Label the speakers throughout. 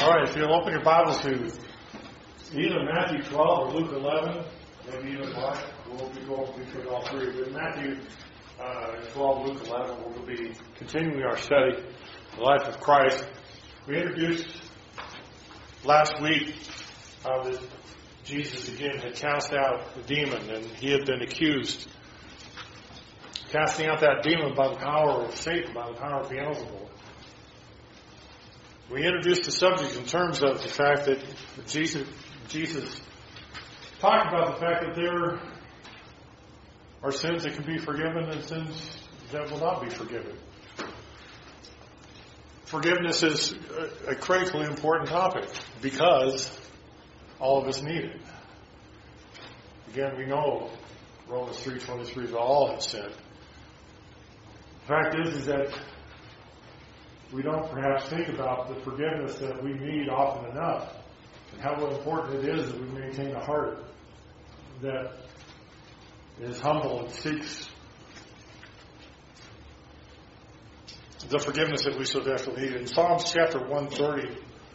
Speaker 1: All right, if you'll open your Bibles to either Matthew 12 or Luke 11, maybe even Mark. We'll be going through all three. But Matthew 12, Luke 11, we'll be continuing our study, the life of Christ. We introduced last week that Jesus again had cast out the demon, and he had been accused casting out that demon by the power of Satan, by the power of Beelzebul. We introduced the subject in terms of the fact that Jesus talked about the fact that there are sins that can be forgiven and sins that will not be forgiven. Forgiveness is a critically important topic because all of us need it. Again, we know Romans 3:23 that all have sinned. The fact is that we don't perhaps think about the forgiveness that we need often enough, and how important it is that we maintain a heart that is humble and seeks the forgiveness that we so desperately need. In Psalms chapter 130,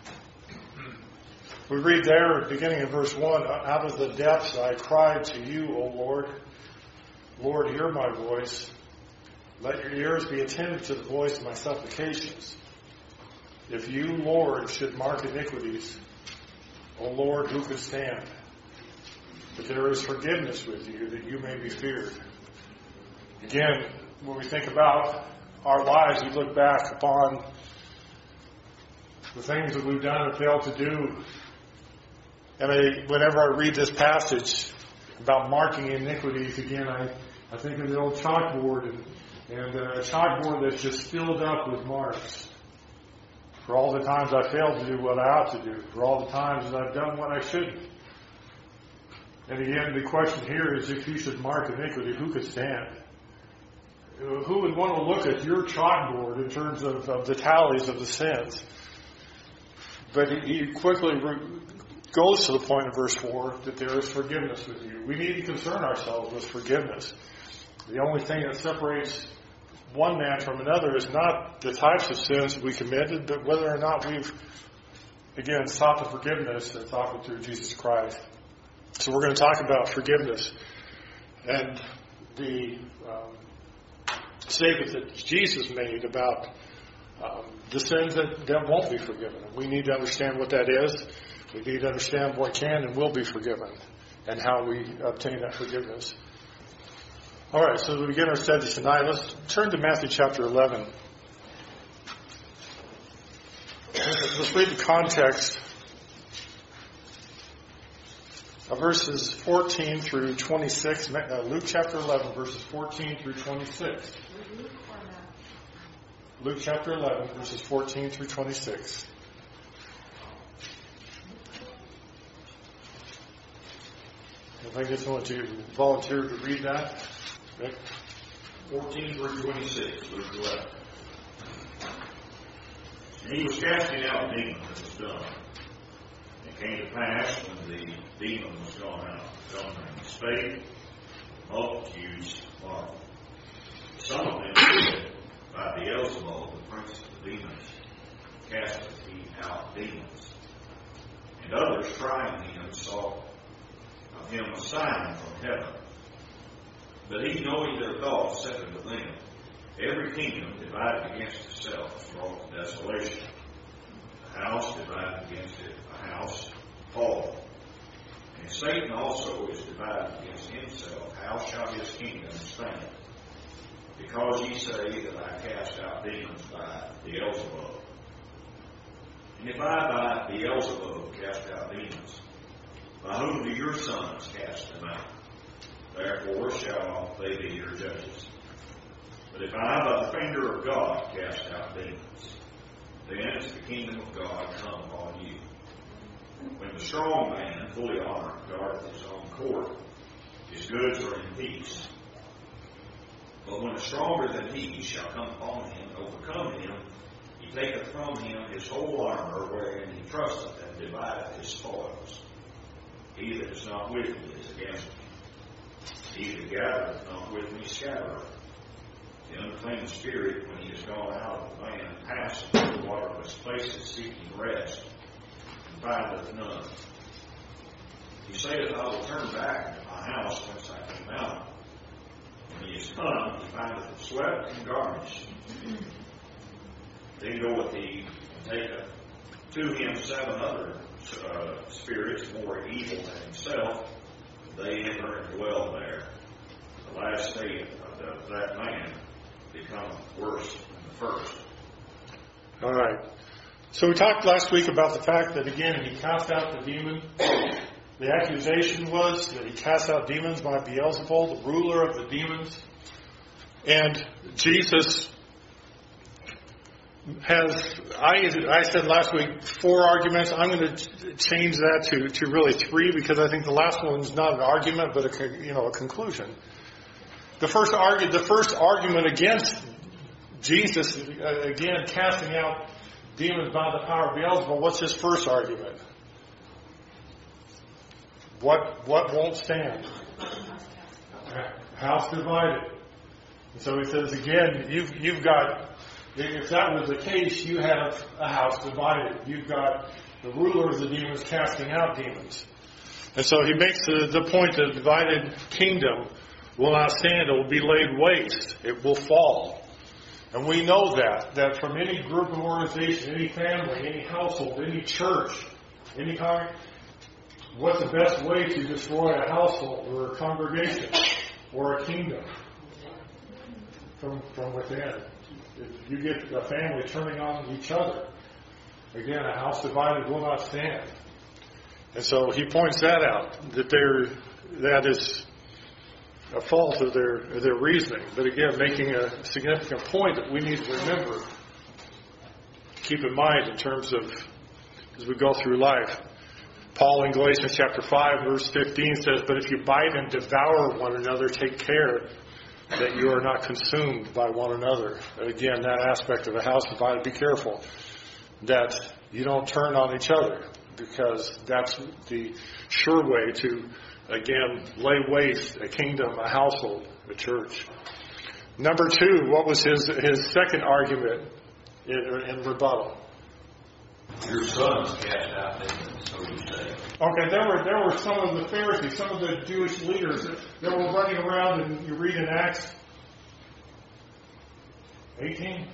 Speaker 1: we read there, beginning in verse 1, "Out of the depths I cried to you, O Lord. Lord, hear my voice. Let your ears be attentive to the voice of my supplications. If you, Lord, should mark iniquities, O Lord, who could stand? But there is forgiveness with you, that you may be feared." Again, when we think about our lives, we look back upon the things that we've done and failed to do. And whenever I read this passage about marking iniquities, again, I think of the old chalkboard and a chalkboard that's just filled up with marks for all the times I failed to do what I ought to do, for all the times that I've done what I shouldn't. And again, the question here is, if you should mark iniquity, who could stand? Who would want to look at your chalkboard in terms of the tallies of the sins? But he quickly goes to the point of verse 4 that there is forgiveness with you. We need to concern ourselves with forgiveness. The only thing that separates one man from another is not the types of sins we committed, but whether or not we've, again, sought the forgiveness that's offered through Jesus Christ. So we're going to talk about forgiveness and the statement that Jesus made about the sins that won't be forgiven. We need to understand what that is. We need to understand what can and will be forgiven and how we obtain that forgiveness. All right, so we begin our study tonight. Let's turn to Matthew chapter 11. Let's read the context of verses 14 through 26. Luke chapter 11, verses 14 through 26. Luke chapter 11, verses 14 through 26. If I get someone to volunteer to read that. Rick?
Speaker 2: 14 through 26, Luke 11. And he was casting out demons and was done. And it came to pass when the demon was gone out, he spake, multitudes marveled. Some of them said, by Beelzebul, the prince of the demons, casteth he out demons. And others, trying him, sought of him a sign from heaven. But he, knowing their thoughts, said unto them, every kingdom divided against itself is brought to desolation. A house divided against it, a house fall. And Satan also is divided against himself. How shall his kingdom stand? Because ye say that I cast out demons by Beelzebul. And if I by Beelzebul cast out demons, by whom do your sons cast them out? Therefore shall they be your judges. But if I by the finger of God cast out demons, then is the kingdom of God come upon you. When the strong man, fully armed, guardeth his own court, his goods are in peace. But when a stronger than he shall come upon him and overcome him, he taketh from him his whole armor, wherein he trusteth, and divideth his spoils. He that is not with me is against me. He that gathereth not with me scattereth. The unclean spirit, when he is gone out of the man, passeth through the waterless places, seeking rest, and findeth none. He saith, I will turn back to my house whence I came out. When he is come, he findeth it swept and garnished. Then goeth he and taketh to him 7 other spirits more evil than himself. They enter and dwell there. The last state of that man becometh worse than the first.
Speaker 1: All right. So we talked last week about the fact that, again, he cast out the demon. The accusation was that he cast out demons by Beelzebul, the ruler of the demons. And Jesus has, I said last week, 4 arguments. I'm going to change that to really 3, because I think the last one's not an argument, but a conclusion. The first argument against Jesus, again, casting out demons by the power of Beelzebul, what's his first argument? What won't stand? House divided. And so he says again, you've got, if that was the case, you have a house divided. You've got the ruler of the demons casting out demons. And so he makes the point that the divided kingdom will not stand. It will be laid waste. It will fall. And we know that from any group of organization, any family, any household, any church, any congregation, what's the best way to destroy a household or a congregation or a kingdom? From within. If you get a family turning on each other, again, a house divided will not stand. And so he points that out, that is a fault of their reasoning. But again, making a significant point that we need to remember, keep in mind in terms of as we go through life. Paul in Galatians chapter 5, verse 15 says, but if you bite and devour one another, take care that you are not consumed by one another. Again, that aspect of a house divided, be careful that you don't turn on each other, because that's the sure way to, again, lay waste a kingdom, a household, a church. Number 2, what was his second argument in rebuttal?
Speaker 3: Your sons cast out demons, so you say.
Speaker 1: Okay, there were some of the Pharisees, some of the Jewish leaders that were running around, and you read in Acts 18?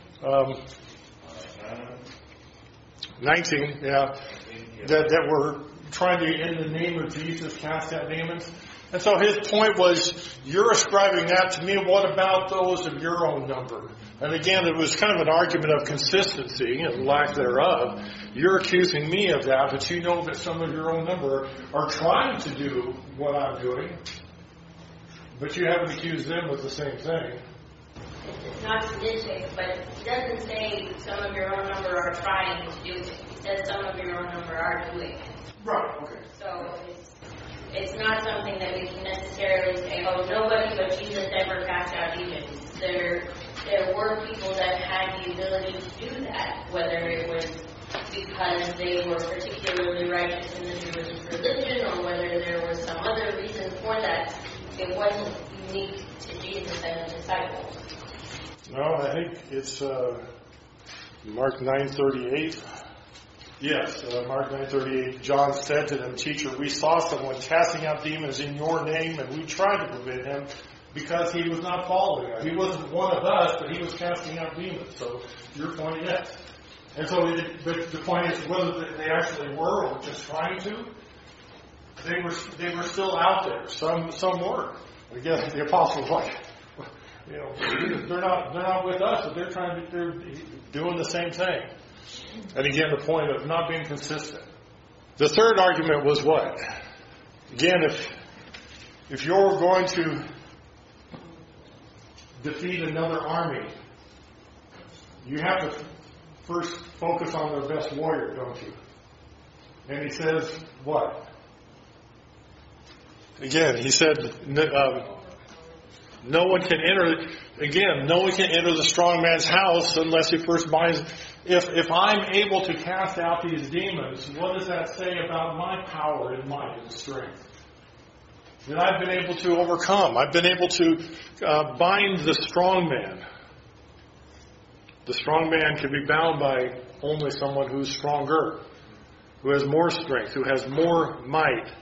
Speaker 1: 19, yeah. That were trying to, in the name of Jesus, cast out demons. And so his point was, you're ascribing that to me. What about those of your own number? And again, it was kind of an argument of consistency and lack thereof. You're accusing me of that, but you know that some of your own number are trying to do what I'm doing, but you haven't accused them of the same thing.
Speaker 4: It's not sadistic, but it doesn't say some of your own number are trying to do it. It says some of your own number are doing it.
Speaker 1: Right, okay.
Speaker 4: So it's not something that we can necessarily say, oh, nobody but Jesus ever cast out demons. There were people that had the ability to do that, whether it was because they were particularly righteous in the Jewish religion or whether there was some other reason for that. It wasn't unique to Jesus and the disciples.
Speaker 1: No, I think it's Mark 9:38. Yes, Mark 9:38. John said to them, Teacher, we saw someone casting out demons in your name, and we tried to forbid him because he was not following us. He wasn't one of us, but he was casting out demons. So your point, yes. And so but the point is whether they actually were or just trying to. They were still out there. Some were. Again, the apostles they're not with us, but they're doing the same thing. And again, the point of not being consistent. The third argument was what? Again, if you're going to defeat another army, you have to first focus on their best warrior, don't you? And he says what? Again, he said, no one can enter the strong man's house unless he first binds. If I'm able to cast out these demons, what does that say about my power and might and strength? That I've been able to overcome. I've been able to bind the strong man. The strong man can be bound by only someone who's stronger. who has more strength, who has more might.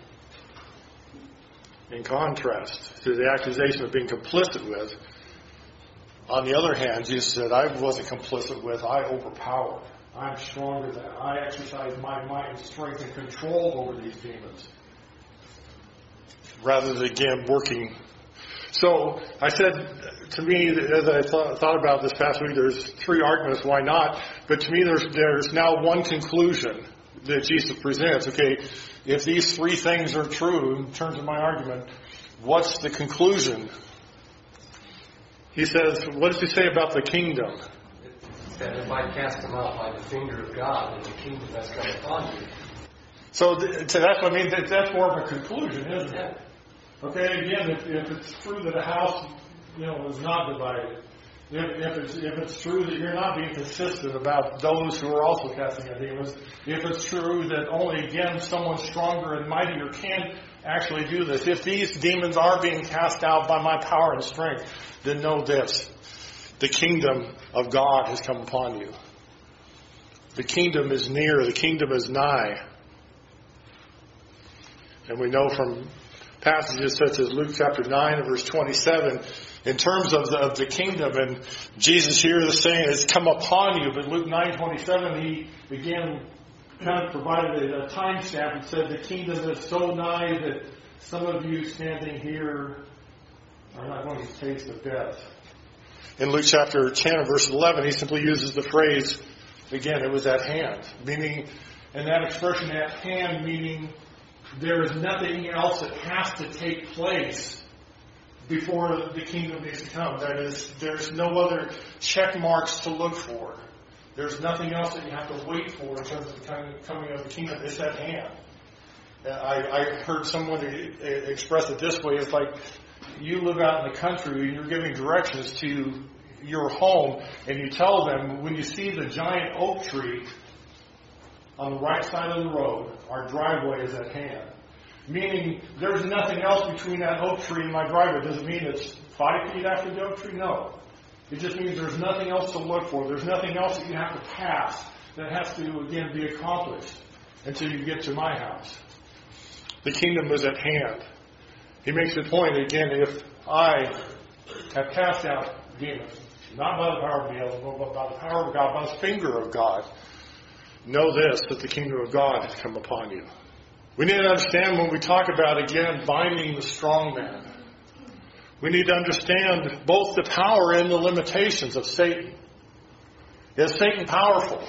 Speaker 1: In contrast to the accusation of being complicit with, on the other hand, Jesus said, I wasn't complicit with, I overpowered. I'm stronger than I exercise my might and strength and control over these demons. Rather than, again, working. So, I said, to me, as I thought about this past week, there's three arguments, why not? But to me, there's now one conclusion that Jesus presents. Okay, if these three things are true, in terms of my argument, what's the conclusion? He says, what does he say about the kingdom?
Speaker 5: That if I cast them out by the finger of God, then the kingdom has come upon you.
Speaker 1: So that's what I mean. That's more of a conclusion, isn't it? Okay, again, if it's true that a house, is not divided, if it's true that you're not being consistent about those who are also casting out demons, if it's true that only, again, someone stronger and mightier can actually do this, if these demons are being cast out by my power and strength, then know this: the kingdom of God has come upon you. The kingdom is near. The kingdom is nigh. And we know from passages such as Luke chapter 9 and verse 27, in terms of the kingdom, and Jesus here is saying it's come upon you, but Luke 9:27, he again kind of provided a timestamp and said the kingdom is so nigh that some of you standing here are not going to taste of death. In Luke chapter 10 and verse 11, he simply uses the phrase, again, it was at hand, meaning, and that expression at hand meaning there is nothing else that has to take place before the kingdom needs to come. That is, there's no other check marks to look for. There's nothing else that you have to wait for in terms of the coming of the kingdom. It's at hand. I heard someone express it this way. It's like you live out in the country and you're giving directions to your home, and you tell them, when you see the giant oak tree on the right side of the road, our driveway is at hand. Meaning, there's nothing else between that oak tree and my driveway. Does it mean it's 5 feet after the oak tree? No. It just means there's nothing else to look for. There's nothing else that you have to pass that has to, again, be accomplished until you get to my house. The kingdom is at hand. He makes the point, again, if I have cast out demons, not by the power of Beelzebub, but by the power of God, by the finger of God, know this, that the kingdom of God has come upon you. We need to understand when we talk about, again, binding the strong man, we need to understand both the power and the limitations of Satan. Is Satan powerful?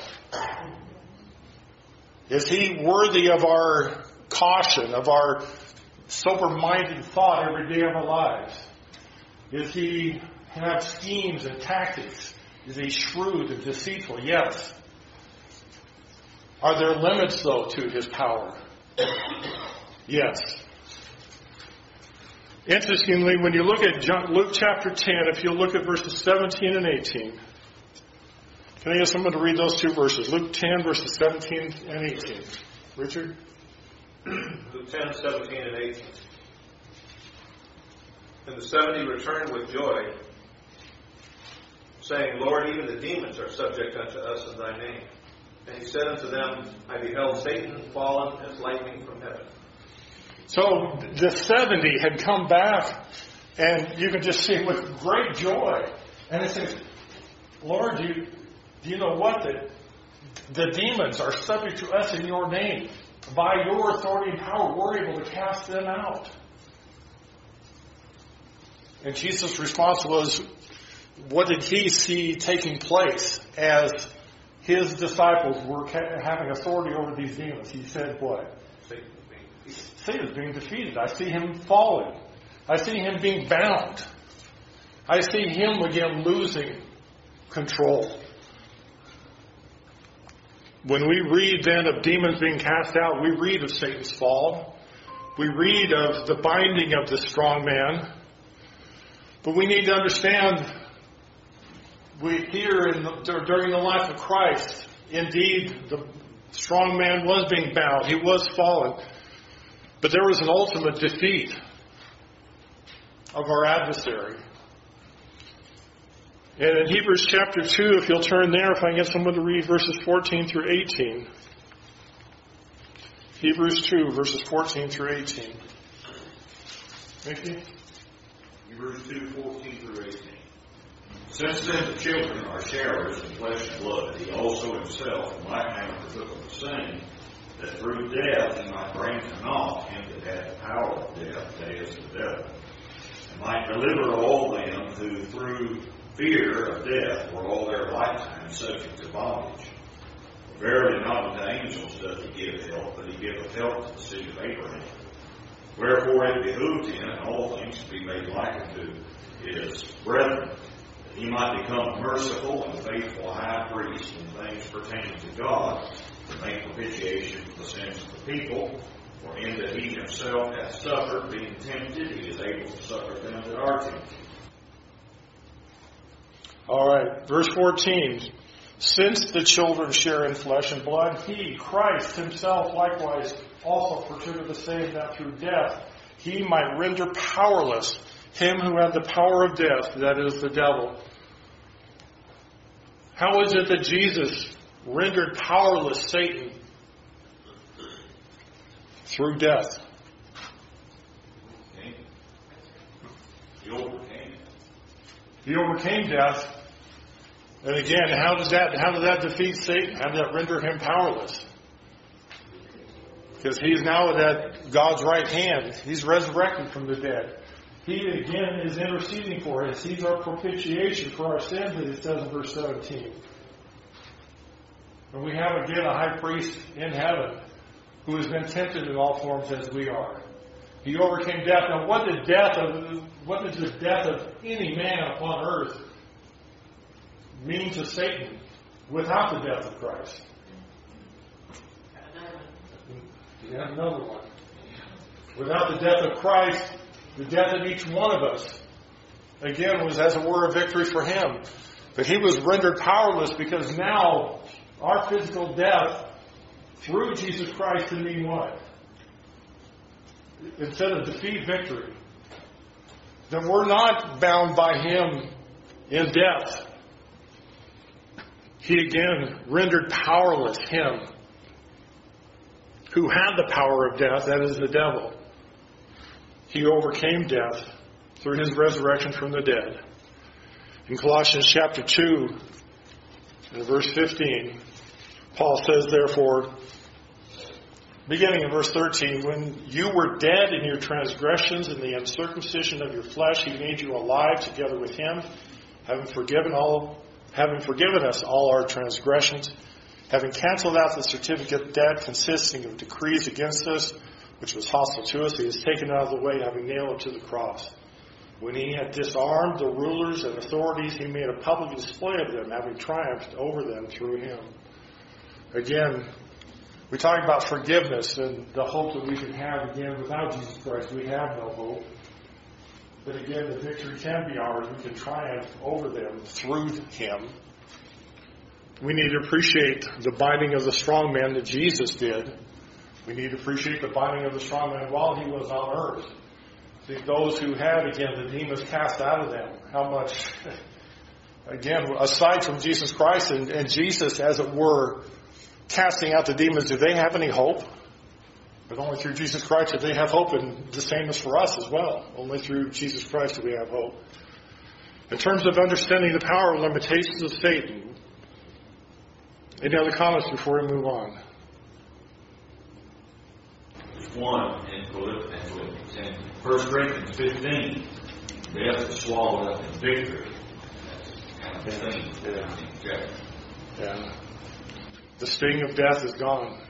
Speaker 1: Is he worthy of our caution, of our sober-minded thought every day of our lives? Does he have schemes and tactics? Is he shrewd and deceitful? Yes. Are there limits, though, to his power? Yes. Interestingly, when you look at Luke chapter 10, if you look at verses 17 and 18, can I get someone to read those two verses? Luke 10, verses 17 and 18. Richard?
Speaker 3: Luke 10, 17 and 18. And the 70 returned with joy, saying, Lord, even the demons are subject unto us in thy name. And he said unto them, I beheld Satan fallen as lightning from heaven. So
Speaker 1: the 70 had come back, and you can just see with great joy. And it says, Lord, do you know what? The demons are subject to us in your name. By your authority and power, we're able to cast them out. And Jesus' response was, what did he see taking place as his disciples were having authority over these demons? He said what? Satan is being defeated. I see him falling. I see him being bound. I see him again losing control. When we read then of demons being cast out, we read of Satan's fall. We read of the binding of the strong man. But we need to understand, we hear during the life of Christ, indeed, the strong man was being bound. He was fallen. But there was an ultimate defeat of our adversary. And in Hebrews chapter 2, if you'll turn there, if I can get someone to read verses 14 through 18. Hebrews 2, verses 14 through 18. Mickey?
Speaker 2: Hebrews 2, 14 through 18. Since then the children are sharers in flesh and blood, he also himself in like manner partook of the same, that through death he might bring to naught him that had the power of death, that is, the devil, and might deliver all them who through fear of death were all their lifetime subject to bondage. Verily not unto angels doth he give help, but he giveth help to the seed of Abraham. Wherefore it behooved him in all things to be made like unto his brethren, that he might become merciful and faithful high priest in things pertaining to God, to make propitiation for the sins of the people. For in that he himself hath suffered, being tempted, he is able to succor them that are tempted.
Speaker 1: All right, verse 14. Since the children share in flesh and blood, he, Christ himself, likewise also partook of the same, that through death he might render powerless him who had the power of death, that is, the devil. How is it that Jesus rendered powerless Satan? Through death.
Speaker 2: Okay. He overcame it.
Speaker 1: He overcame death. And again, how did that defeat Satan? How did that render him powerless? Because he's now at God's right hand. He's resurrected from the dead. He again is interceding for us. He's our propitiation for our sins, as it says in verse 17. And we have again a high priest in heaven who has been tempted in all forms as we are. He overcame death. Now, what does the death of any man upon earth mean to Satan without the death of Christ? You have another one. Without the death of Christ, the death of each one of us, again, was as it were a victory for him. But he was rendered powerless because now our physical death through Jesus Christ can mean what? Instead of defeat, victory. That we're not bound by him in death. He again rendered powerless him who had the power of death, that is the devil. He overcame death through his resurrection from the dead. In Colossians chapter 2, and verse 15, Paul says, therefore, beginning in verse 13, when you were dead in your transgressions and the uncircumcision of your flesh, he made you alive together with him, having forgiven us all our transgressions, having canceled out the certificate of debt consisting of decrees against us, which was hostile to us, he has taken it out of the way, having nailed it to the cross. When he had disarmed the rulers and authorities, he made a public display of them, having triumphed over them through him. Again, we talk about forgiveness and the hope that we can have again without Jesus Christ. We have no hope. But again, the victory can be ours. We can triumph over them through him. We need to appreciate the binding of the strong man that Jesus did. We need to appreciate the binding of the strong man while he was on earth. See, those who had, again, the demons cast out of them. How much, again, aside from Jesus Christ and Jesus, as it were, casting out the demons, do they have any hope? But only through Jesus Christ do they have hope, and the same is for us as well. Only through Jesus Christ do we have hope. In terms of understanding the power and limitations of Satan, any other comments before we move on?
Speaker 2: There's one in Philippians. In 1 Corinthians 15, death is swallowed up in victory. That's kind of the thing.
Speaker 1: Yeah. The sting of death is gone.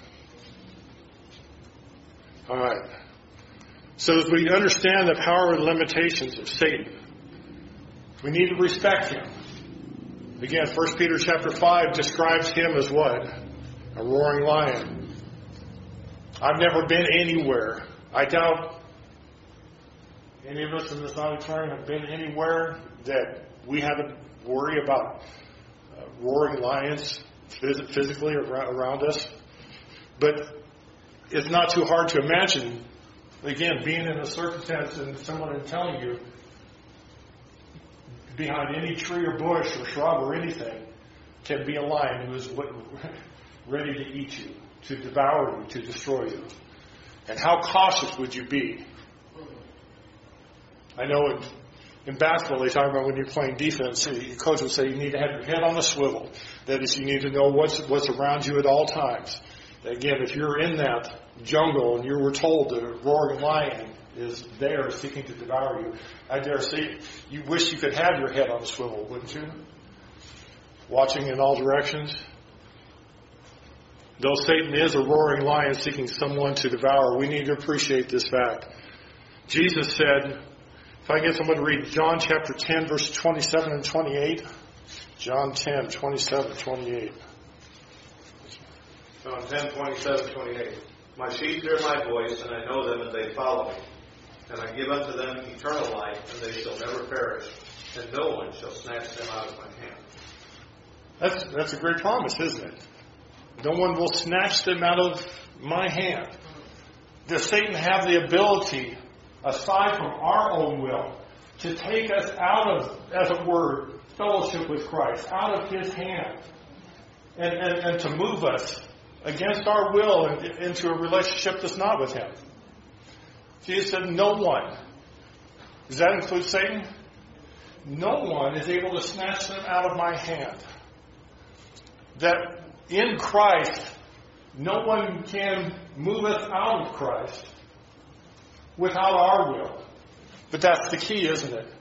Speaker 1: All right. So as we understand the power and limitations of Satan, we need to respect him. Again, 1 Peter chapter 5 describes him as what? A roaring lion. I've never been anywhere. I doubt any of us in this auditorium have been anywhere that we have to worry about roaring lions physically around us. But it's not too hard to imagine, again, being in a circumstance and someone telling you behind any tree or bush or shrub or anything can be a lion who is ready to eat you. to devour you, to destroy you? And how cautious would you be? I know in basketball, they talk about when you're playing defense, your coach would say you need to have your head on a swivel. That is, you need to know what's around you at all times. Again, if you're in that jungle and you were told the roaring lion is there seeking to devour you, I dare say you wish you could have your head on a swivel, wouldn't you? Watching in all directions. Though Satan is a roaring lion seeking someone to devour, we need to appreciate this fact. Jesus said, if I can get someone to read John chapter 10, verse 27 and 28. John 10, 27, 28.
Speaker 3: John 10, 27, 28. My sheep hear my voice, and I know them, and they follow me. And I give unto them eternal life, and they shall never perish, and no one shall snatch them out of my hand.
Speaker 1: That's a great promise, isn't it? No one will snatch them out of my hand. Does Satan have the ability, aside from our own will, to take us out of, as it were, fellowship with Christ, out of His hand, and to move us against our will into a relationship that's not with Him? Jesus said, no one. Does that include Satan? No one is able to snatch them out of my hand. That in Christ, no one can move us out of Christ without our will. But that's the key, isn't it?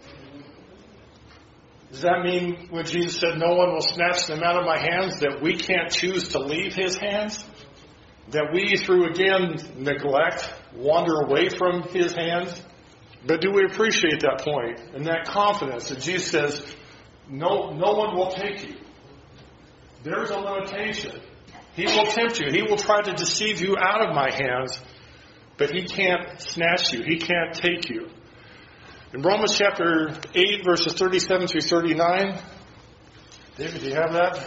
Speaker 1: Does that mean when Jesus said no one will snatch them out of my hands, that we can't choose to leave His hands? That we, through, again, neglect, wander away from His hands? But do we appreciate that point and that confidence that Jesus says, no one will take you? There's a limitation. He will tempt you. He will try to deceive you out of my hands, but he can't snatch you. He can't take you. In Romans chapter 8, verses 37 through 39, David, do you have that?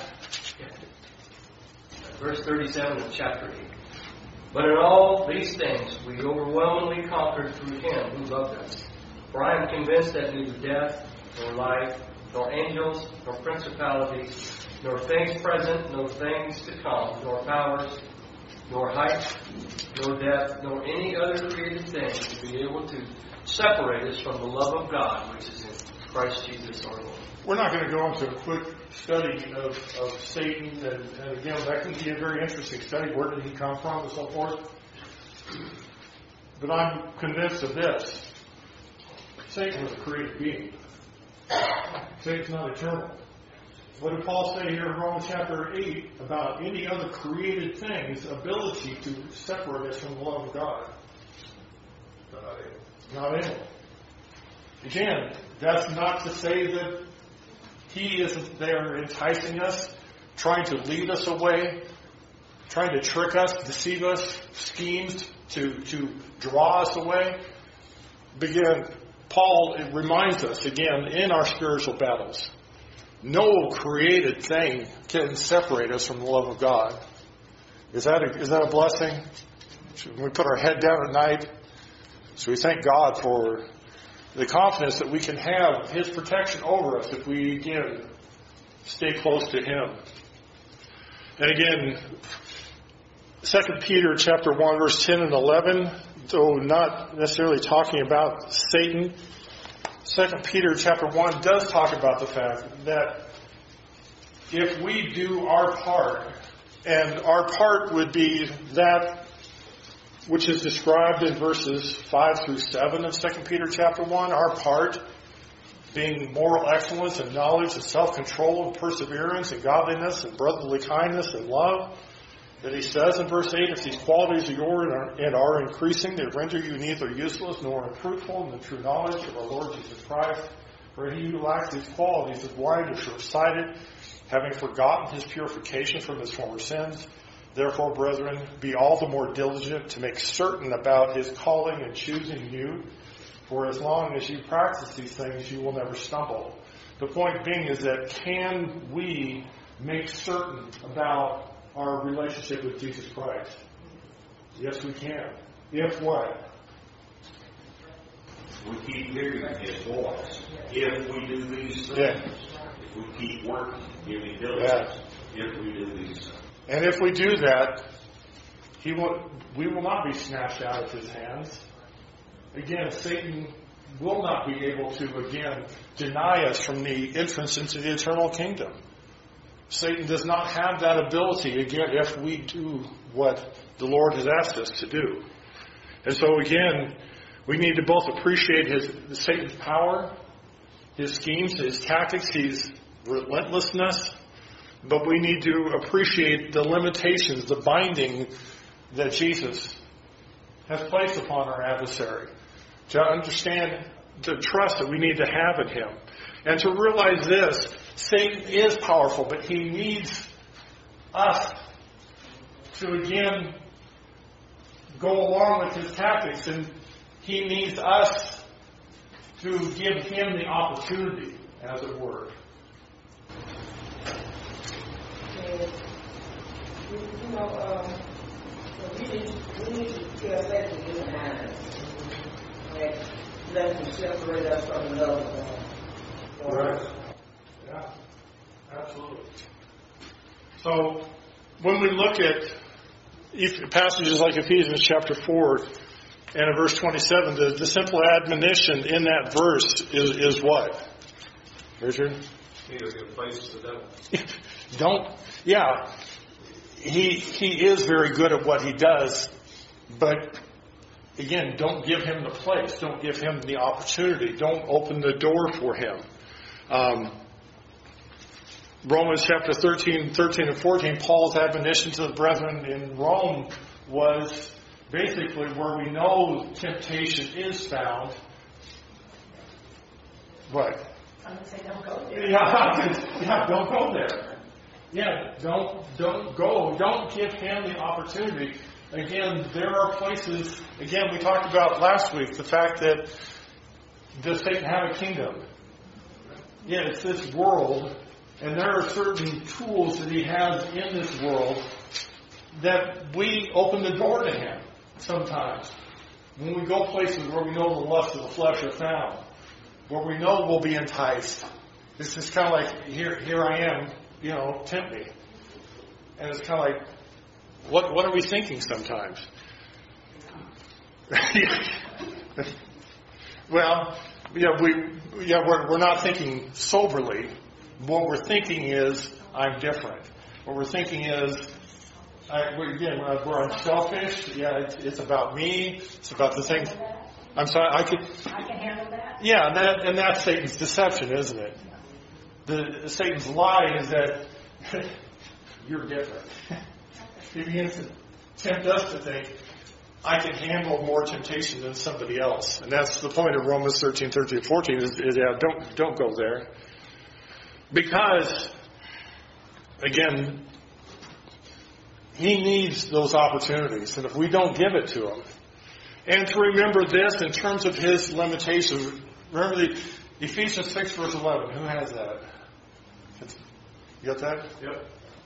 Speaker 5: Verse 37 of chapter 8. But in all these things we overwhelmingly conquered through Him who loved us. For I am convinced that neither death, nor life, nor angels, nor principalities, nor things present, nor things to come, nor powers, nor height, nor depth, nor any other created thing will be able to separate us from the love of God, which is in Christ Jesus our Lord.
Speaker 1: We're not going to go into a quick study of Satan, and again, that can be a very interesting study. Where did he come from and so forth? But I'm convinced of this. Satan was a created being. Satan's not eternal. What did Paul say here in Romans chapter 8 about any other created thing's ability to separate us from the love of God? Not able. Again, that's not to say that he isn't there enticing us, trying to lead us away, trying to trick us, deceive us, schemes to draw us away. But again, Paul reminds us again in our spiritual battles, no created thing can separate us from the love of God. Is that a blessing? Should we put our head down at night? So we thank God for the confidence that we can have His protection over us if we, again, stay close to Him. And again, 2 Peter chapter 1, verse 10 and 11, though not necessarily talking about Satan, 2 Peter chapter 1 does talk about the fact that if we do our part, and our part would be that which is described in verses 5 through 7 of 2 Peter chapter 1, our part being moral excellence and knowledge and self-control and perseverance and godliness and brotherly kindness and love, that he says in verse 8, if these qualities are yours and are increasing, they render you neither useless nor unfruitful in the true knowledge of our Lord Jesus Christ. For he who lacks these qualities is blind and short-sighted, having forgotten his purification from his former sins. Therefore, brethren, be all the more diligent to make certain about his calling and choosing you. For as long as you practice these things, you will never stumble. The point being is that can we make certain about our relationship with Jesus Christ? Yes, we can. If what?
Speaker 2: We keep hearing His voice. If we do these things.
Speaker 1: Yeah.
Speaker 2: If we keep working, giving diligence. If we do these things.
Speaker 1: And if we do that, we will not be snatched out of his hands. Again, Satan will not be able to, again, deny us from the entrance into the eternal kingdom. Satan does not have that ability, again, if we do what the Lord has asked us to do. And so, again, we need to both appreciate Satan's power, his schemes, his tactics, his relentlessness, but we need to appreciate the limitations, the binding that Jesus has placed upon our adversary. To understand the trust that we need to have in him. And to realize this, Satan is powerful, but he needs us to, again, go along with his tactics, and he needs us to give him the opportunity, as it were.
Speaker 6: We need to feel that we do have let him separate us from the love.
Speaker 1: Right. Yeah, absolutely. So, when we look at passages like Ephesians chapter 4 and in verse 27, the simple admonition in that verse is what? Richard?
Speaker 3: He is in place to the devil.
Speaker 1: Don't, yeah. He is very good at what he does, but again, don't give him the place. Don't give him the opportunity. Don't open the door for him. Romans chapter 13 and 14, Paul's admonition to the brethren in Rome was basically where we know temptation is found. What?
Speaker 6: I'm going to say don't go there.
Speaker 1: Yeah, don't go there. Yeah, don't go. Don't give him the opportunity. Again, there are places, again, we talked about last week, the fact that does Satan have a kingdom? Yeah, it's this world, and there are certain tools that he has in this world that we open the door to him sometimes. When we go places where we know the lusts of the flesh are found, where we know we'll be enticed, it's just kind of like, here I am, tempt me. And it's kind of like, what are we thinking sometimes? Well, we're not thinking soberly. What we're thinking is, I'm different. What we're thinking is, we're unselfish. Yeah, it's about me. It's about the things. I'm sorry, I can
Speaker 6: handle that.
Speaker 1: Yeah, and that's Satan's deception, isn't it? Satan's lie is that you're different. He begins to tempt us to think, I can handle more temptation than somebody else. And that's the point of Romans 13, 14 is don't go there. Because, again, he needs those opportunities. And if we don't give it to him, and to remember this in terms of his limitations, remember the Ephesians 6, verse 11. Who has that? You got that?
Speaker 3: Yep.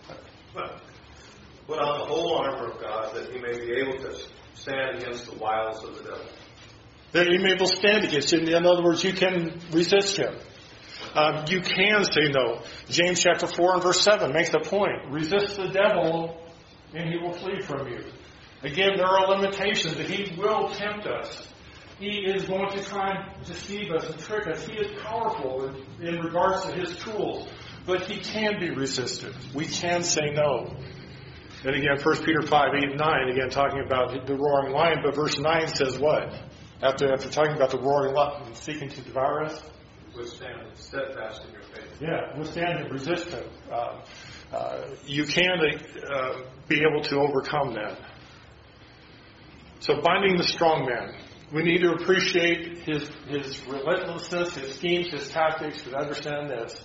Speaker 3: Put on the whole armor of God that he may be able to stand against the wiles of the devil.
Speaker 1: That you may be able to stand against him. In other words, you can resist him. You can say no. James chapter 4 and verse 7 makes the point. Resist the devil and he will flee from you. Again, there are limitations that he will tempt us. He is going to try and deceive us and trick us. He is powerful in regards to his tools. But he can be resisted. We can say no. And again, 1 Peter 5, 8, and 9, again, talking about the roaring lion. But verse 9 says what? After talking about the roaring lion seeking to devour us?
Speaker 3: Withstand steadfast in your faith.
Speaker 1: Yeah, withstand and resist him. You can be able to overcome that. So binding the strong man. We need to appreciate his relentlessness, his schemes, his tactics, but understand this.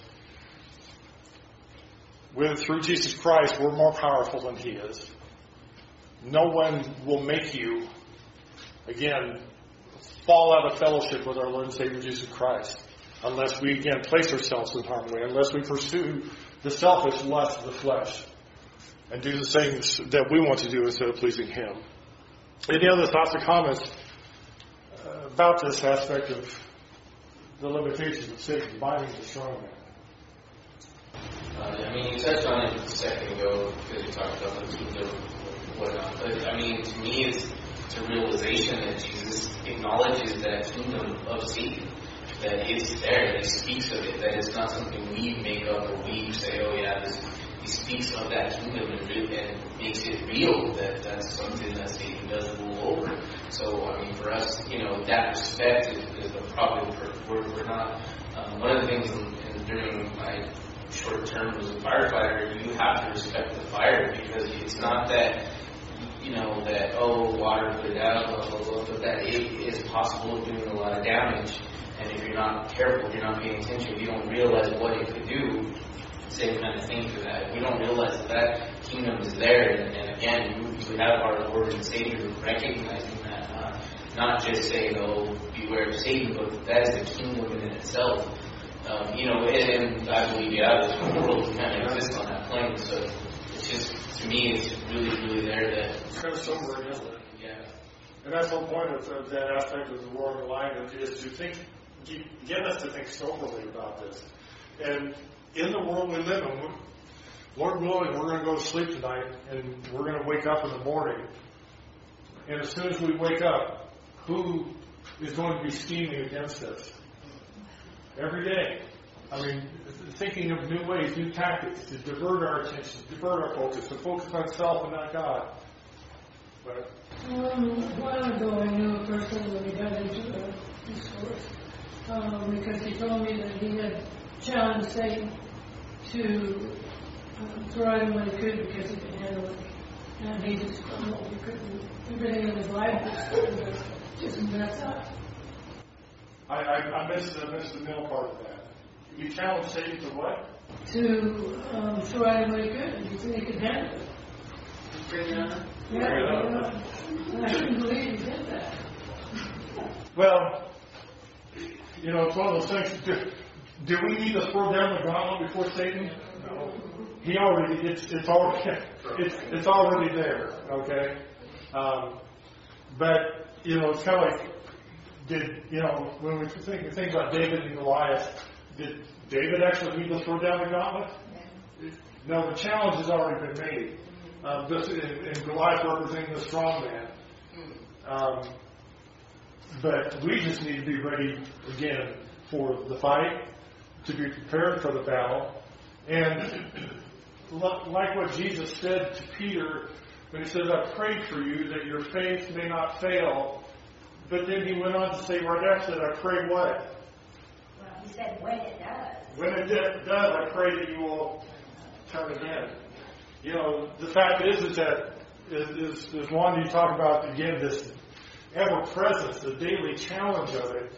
Speaker 1: Through Jesus Christ, we're more powerful than he is. No one will make you, again, fall out of fellowship with our Lord and Savior Jesus Christ unless we, again, place ourselves in harmony, unless we pursue the selfish lust of the flesh and do the things that we want to do instead of pleasing him. Any other thoughts or comments about this aspect of the limitations of Satan binding the strong man?
Speaker 7: You touched on it a second ago because you talked about the whatnot. But I mean, to me, it's a realization that Jesus acknowledges that kingdom of Satan, that it's there, that he speaks of it, that it's not something we make up or we say, oh yeah, he speaks of that kingdom and makes it real, that that's something that Satan does rule over. So, I mean, for us, that respect is probably we're not. One of the things during my short term as a firefighter, you have to respect the fire, because it's not that, that, oh, water put it out, blah, blah, blah, but that it is possible of doing a lot of damage. And if you're not careful, if you're not paying attention, if you don't realize what it could do, same kind of thing for that. If we don't realize that kingdom is there, and again, you have our Lord and Savior recognizing that, not just saying, oh, beware of Satan, but that is the kingdom in itself. And I believe, the world kind of exists on that plane, so it's just, to me, it's really, really there that...
Speaker 1: It's kind of sobering, isn't it?
Speaker 7: Yeah.
Speaker 1: And that's the whole point of that aspect of the roaring lion, is to get us to think soberly about this. And in the world we live in, Lord willing, we're going to go to sleep tonight, and we're going to wake up in the morning. And as soon as we wake up, who is going to be scheming against us? Every day. I mean, thinking of new ways, new tactics to divert our attention, divert our focus, to focus on self and not God. But
Speaker 8: a while ago, I knew a person when he got into this course, because he told me that he had challenged Satan to throw him when he could, because he could handle it. And he just crumbled. He couldn't, everything in his life was just messed up.
Speaker 1: I missed the middle part of that. You challenge Satan to what?
Speaker 8: To throw him when he could, and he said he could handle it.
Speaker 6: Bring it on.
Speaker 8: Yeah, I couldn't believe he did that.
Speaker 1: Well, it's one of those things. Do we need to throw down the gauntlet before Satan? No. It's already there. Okay. But it's kind of like, when we think about David and Goliath, did David actually need to throw down the gauntlet? No, the challenge has already been made. And Goliath representing the strong man. But we just need to be ready again for the fight, to be prepared for the battle. And like what Jesus said to Peter when he says, I prayed for you that your faith may not fail. But then he went on to say right after that, I pray what?
Speaker 9: Well, he said when it does.
Speaker 1: When it does, I pray that you will turn again. The fact is that, as Juan, you talk about, again, this ever-presence, the daily challenge of it.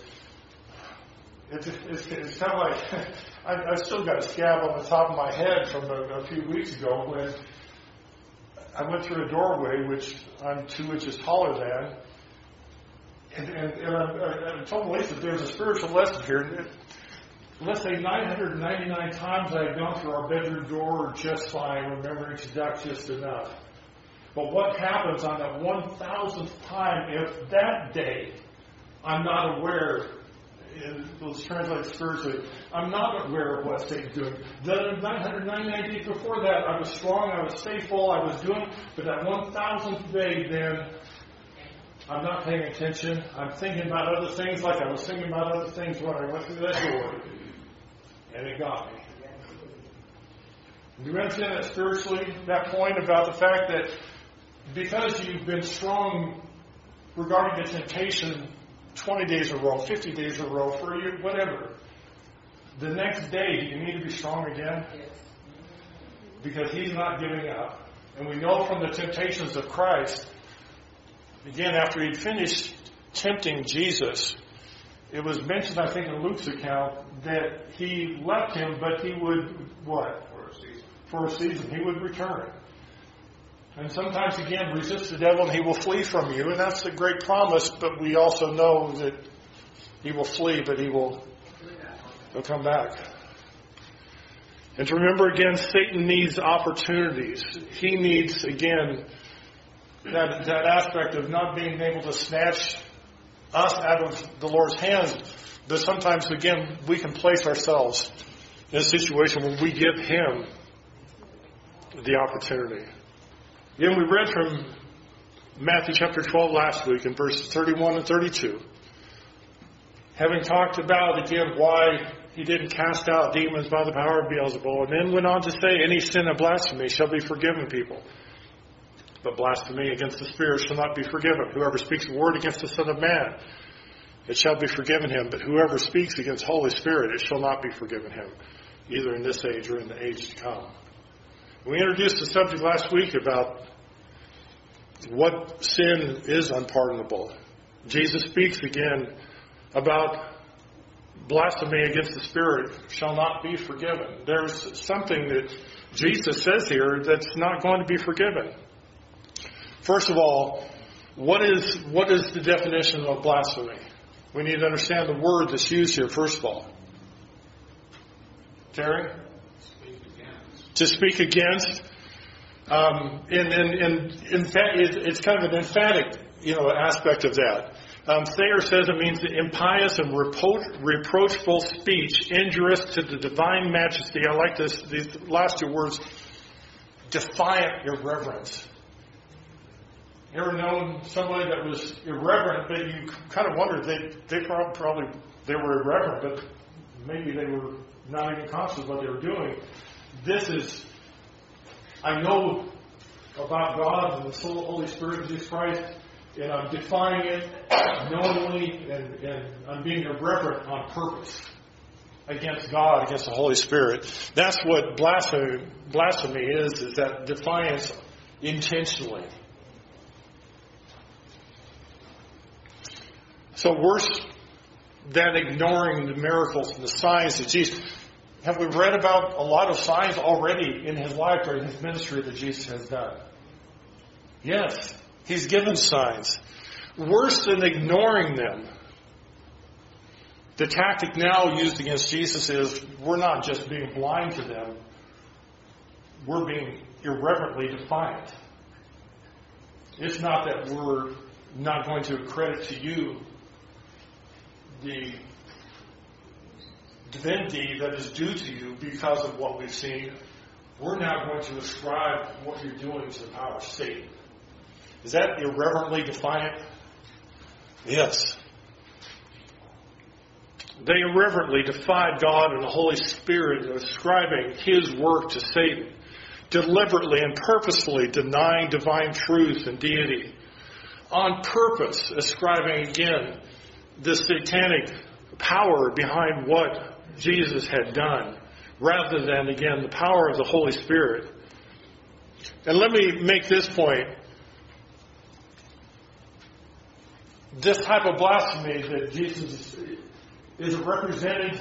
Speaker 1: It's kind of like, I've still got a scab on the top of my head from a few weeks ago when I went through a doorway, which I'm 2 inches taller than, and I told Melissa there's a spiritual lesson here. Let's say 999 times I had gone through our bedroom door just fine, remembering to duck just enough. But what happens on that 1,000th time if that day I'm not aware, and let's translate spiritually, I'm not aware of what Satan's doing. The 999 days before that, I was strong, I was faithful, I was doing, but that 1,000th day then, I'm not paying attention. I'm thinking about other things like I was thinking about other things when I went through that door. And it got me. Do you understand that spiritually? That point about the fact that because you've been strong regarding the temptation 20 days in a row, 50 days in a row, for you, whatever, the next day, do you need to be strong again? Because he's not giving up. And we know from the temptations of Christ, again, after he'd finished tempting Jesus, it was mentioned, I think, in Luke's account that he left him, but he would, what? For a season. He would return. And sometimes, again, resist the devil and he will flee from you. And that's a great promise, but we also know that he will flee, but he'll come back. And to remember, again, Satan needs opportunities. He needs, again, that aspect of not being able to snatch us out of the Lord's hands. But sometimes, again, we can place ourselves in a situation where we give him the opportunity. Again, we read from Matthew chapter 12 last week in verses 31 and 32. Having talked about, again, why he didn't cast out demons by the power of Beelzebul, and then went on to say, any sin of blasphemy shall be forgiven people. But blasphemy against the Spirit shall not be forgiven. Whoever speaks a word against the Son of Man, it shall be forgiven him. But whoever speaks against Holy Spirit, it shall not be forgiven him, either in this age or in the age to come. We introduced the subject last week about what sin is unpardonable. Jesus speaks again about blasphemy against the Spirit shall not be forgiven. There's something that Jesus says here that's not going to be forgiven. First of all, what is the definition of blasphemy? We need to understand the word that's used here, first of all. Terry? To speak against. In fact, it's kind of an emphatic, aspect of that. Thayer says it means impious and reproachful speech, injurious to the divine majesty. I like these last two words. Defiant irreverence. You ever known somebody that was irreverent, but you kind of wondered they probably were irreverent, but maybe they were not even conscious of what they were doing. I know about God and the Holy Spirit of Jesus Christ, and I'm defying it knowingly, and I'm being irreverent on purpose against God, against the Holy Spirit. That's what blasphemy is that defiance intentionally. So worse than ignoring the miracles and the signs of Jesus. Have we read about a lot of signs already in his life or in his ministry that Jesus has done? Yes, he's given signs. Worse than ignoring them. The tactic now used against Jesus is we're not just being blind to them, we're being irreverently defiant. It's not that we're not going to accredit to you the divinity that is due to you because of what we've seen. We're now going to ascribe what you're doing to the power of Satan. Is that irreverently defiant? Yes. They irreverently defied God and the Holy Spirit, ascribing his work to Satan, deliberately and purposefully denying divine truth and deity, on purpose ascribing again the satanic power behind what Jesus had done, rather than, again, the power of the Holy Spirit. And let me make this point. This type of blasphemy that Jesus is it represented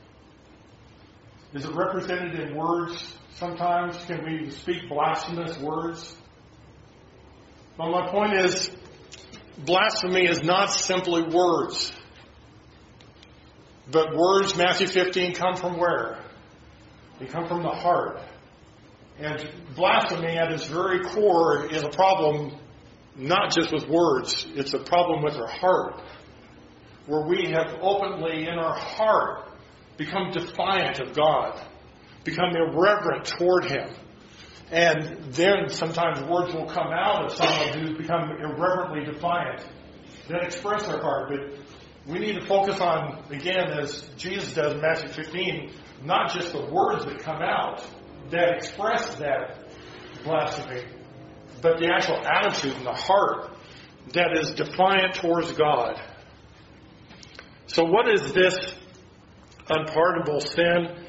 Speaker 1: in words sometimes? Can we speak blasphemous words? Well, my point is, blasphemy is not simply words. But words, Matthew 15, come from where? They come from the heart. And blasphemy at its very core is a problem not just with words. It's a problem with our heart. Where we have openly in our heart become defiant of God. Become irreverent toward him. And then sometimes words will come out of someone who's become irreverently defiant. That express our heart. But we need to focus on, again, as Jesus does in Matthew 15, not just the words that come out that express that blasphemy, but the actual attitude in the heart that is defiant towards God. So what is this unpardonable sin?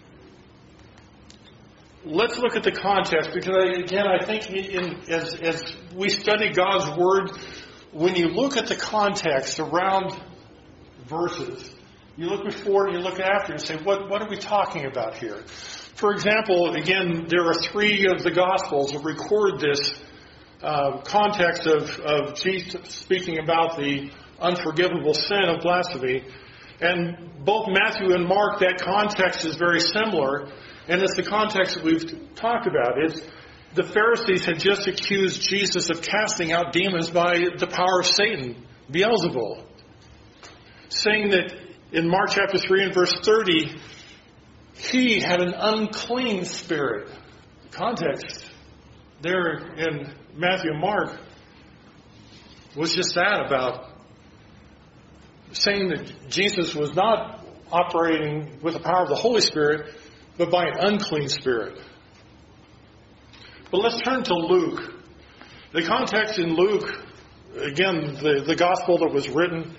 Speaker 1: Let's look at the context, because I think as we study God's Word, when you look at the context around verses, you look before and you look after and say, what are we talking about here? For example, again, there are 3 of the Gospels that record this context of Jesus speaking about the unforgivable sin of blasphemy. And both Matthew and Mark, that context is very similar. And it's the context that we've talked about. It's the Pharisees had just accused Jesus of casting out demons by the power of Satan, Beelzebul. Saying that in Mark chapter 3 and verse 30, he had an unclean spirit. The context there in Matthew and Mark was just that about saying that Jesus was not operating with the power of the Holy Spirit, but by an unclean spirit. But let's turn to Luke. The context in Luke, again, the gospel that was written,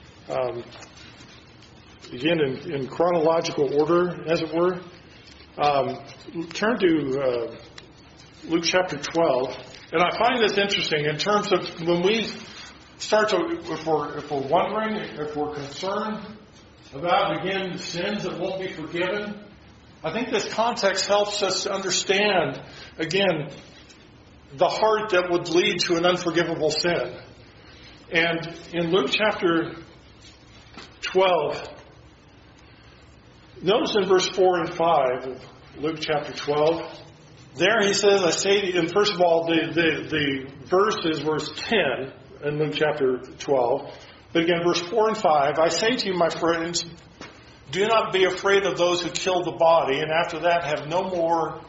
Speaker 1: again, in chronological order, as it were. Turn to Luke chapter 12. And I find this interesting in terms of when we start to, if we're wondering, if we're concerned about, again, sins that won't be forgiven, I think this context helps us to understand, again, the heart that would lead to an unforgivable sin. And in Luke chapter 12, notice in verse 4 and 5 of Luke chapter 12, there he says, I say to you, and first of all, the verse is verse 10 in Luke chapter 12. But again, verse 4 and 5, I say to you, my friends, do not be afraid of those who kill the body, and after that have no more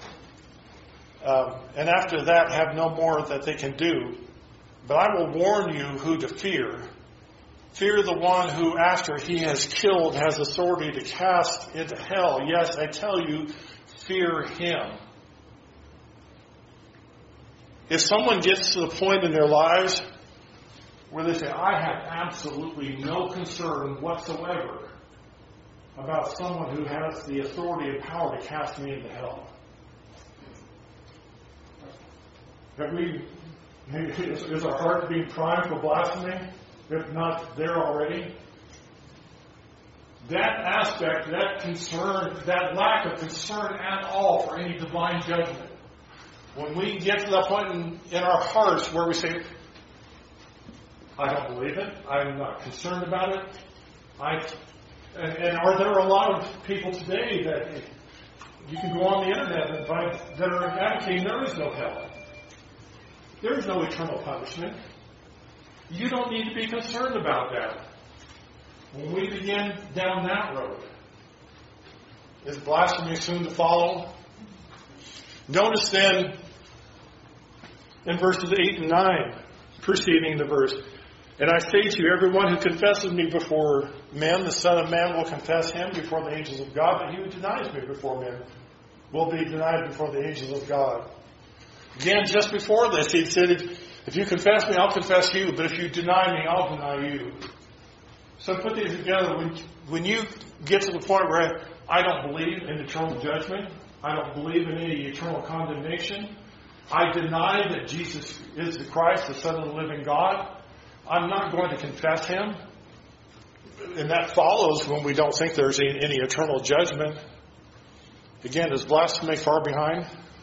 Speaker 1: that they can do. But I will warn you who to fear. Fear the one who, after he has killed, has authority to cast into hell. Yes, I tell you, fear him. If someone gets to the point in their lives where they say, I have absolutely no concern whatsoever about someone who has the authority and power to cast me into hell. Is our heart being primed for blasphemy, if not there already? That aspect, that concern, that lack of concern at all for any divine judgment, when we get to that point in our hearts where we say, I don't believe it, I'm not concerned about it, and are there a lot of people today that you can go on the internet and find that are advocating there is no hell? There is no eternal punishment. You don't need to be concerned about that. When we begin down that road, is blasphemy soon to follow? Notice then in verses 8 and 9, preceding the verse, and I say to you, everyone who confesses me before men, the Son of Man will confess him before the angels of God, but he who denies me before men will be denied before the angels of God. Again, just before this, he said, if you confess me, I'll confess you, but if you deny me, I'll deny you. So put these together. When you get to the point where I don't believe in eternal judgment, I don't believe in any eternal condemnation, I deny that Jesus is the Christ, the Son of the living God, I'm not going to confess him. And that follows when we don't think there's any eternal judgment. Again, is blasphemy far behind?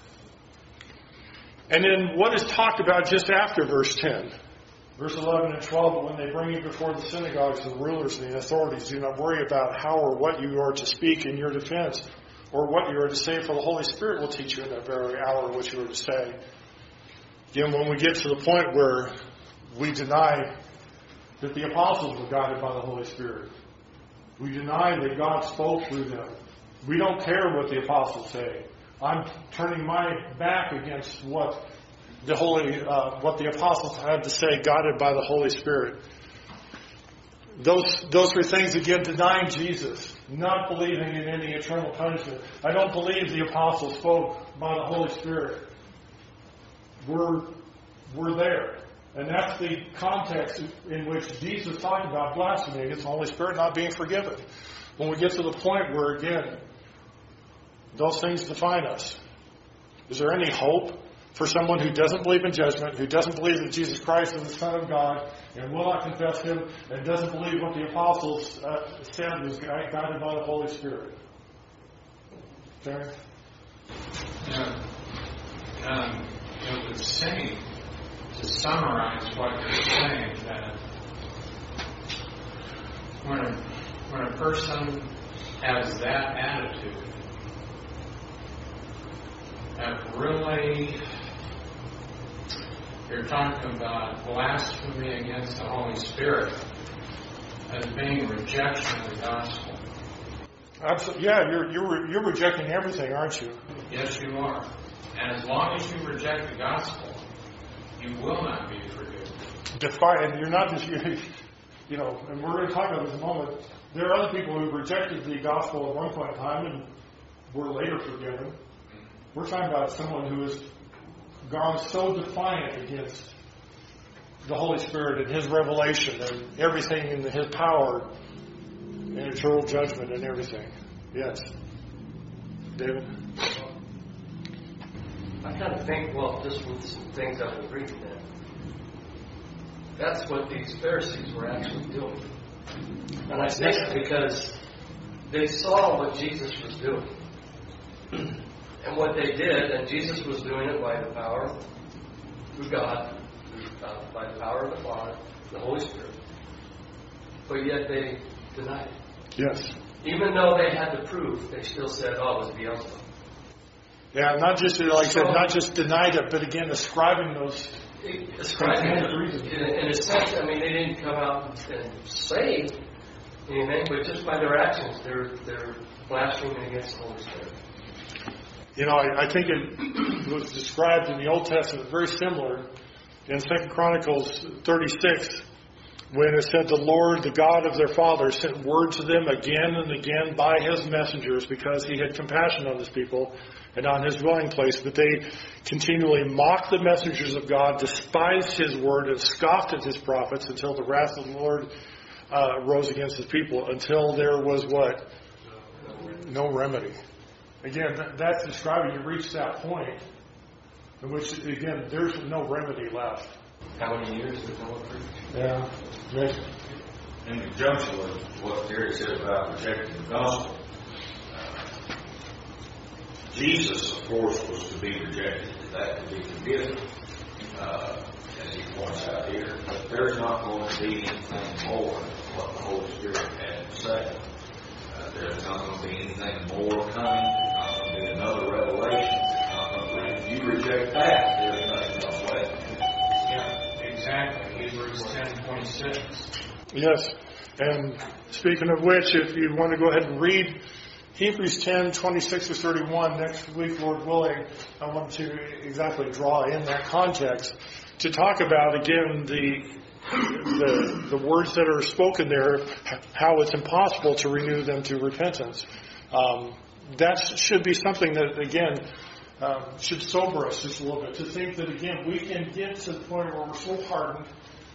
Speaker 1: And then what is talked about just after verse 10? Verse 11 and 12, but when they bring you before the synagogues and the rulers and the authorities, do not worry about how or what you are to speak in your defense, or what you are to say, for the Holy Spirit will teach you in that very hour what you are to say. Again, when we get to the point where we deny that the apostles were guided by the Holy Spirit, we deny that God spoke through them. We don't care what the apostles say. I'm turning my back against what the apostles had to say, guided by the Holy Spirit. Those three things, again, denying Jesus, not believing in any eternal punishment. I don't believe the apostles spoke by the Holy Spirit. We're there. And that's the context in which Jesus talked about blasphemy against the Holy Spirit not being forgiven. When we get to the point where, again, those things define us. Is there any hope for someone who doesn't believe in judgment, who doesn't believe that Jesus Christ is the Son of God, and will not confess him, and doesn't believe what the apostles said was guided by the Holy Spirit? Okay?
Speaker 10: It would say, to summarize what you're saying, that when a person has that attitude, that really, you're talking about blasphemy against the Holy Spirit as being rejection of the gospel.
Speaker 1: Absolutely. Yeah, you're rejecting everything, aren't you?
Speaker 10: Yes, you are. And as long as you reject the gospel, you will not be forgiven.
Speaker 1: And you're not just, you know, and we're going to talk about this in a moment. There are other people who rejected the gospel at one point in time and were later forgiven. We're talking about someone who has gone so defiant against the Holy Spirit and His revelation and everything in His power and eternal judgment and everything. Yes. David?
Speaker 5: I kind of think, well, just with some things I've been reading then, that's what these Pharisees were actually doing. And I say that because they saw what Jesus was doing. And what they did, and Jesus was doing it by the power of God, by the power of the Father, the Holy Spirit. But yet they denied it.
Speaker 1: Yes.
Speaker 5: Even though they had the proof, they still said, oh, it was Beelzebub.
Speaker 1: Yeah, not just, like I said, not just denied it, but again, ascribing those.
Speaker 5: Ascribing it. In a sense, I mean, they didn't come out and say anything, but just by their actions, they're blaspheming against the Holy Spirit.
Speaker 1: You know, I think it was described in the Old Testament very similar in 2 Chronicles 36, when it said the Lord, the God of their fathers, sent word to them again and again by His messengers because He had compassion on His people and on His dwelling place. But they continually mocked the messengers of God, despised His word, and scoffed at His prophets until the wrath of the Lord rose against His people, until there was what? No remedy. Again, that's describing you reach that point in which, again, there's no remedy left.
Speaker 5: How many years did Noah preach?
Speaker 1: Yeah. Right.
Speaker 2: In conjunction with what Gary said about rejecting the gospel, Jesus, of course, was to be rejected. That would be forgiven, as he points out here. But there's not going to be anything more than what the Holy Spirit had to say. There's not going to be anything more coming. There's not going to be another revelation. If you reject that, there's nothing else left.
Speaker 10: Yeah, exactly. Hebrews 10:26.
Speaker 1: Yes. And speaking of which, if you want to go ahead and read Hebrews 10:26-31 next week, Lord willing, I want to exactly draw in that context to talk about, again, the words that are spoken there, how it's impossible to renew them to repentance. That should be something that, again, should sober us just a little bit, to think that, again, we can get to the point where we're so hardened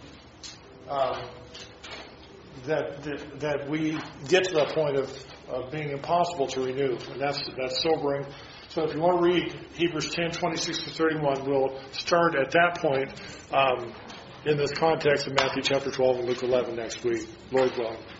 Speaker 1: that we get to that point of being impossible to renew, and that's sobering. So if you want to read Hebrews 10:26-31, we'll start at that point in this context of Matthew chapter 12 and Luke 11 next week, Lord willing.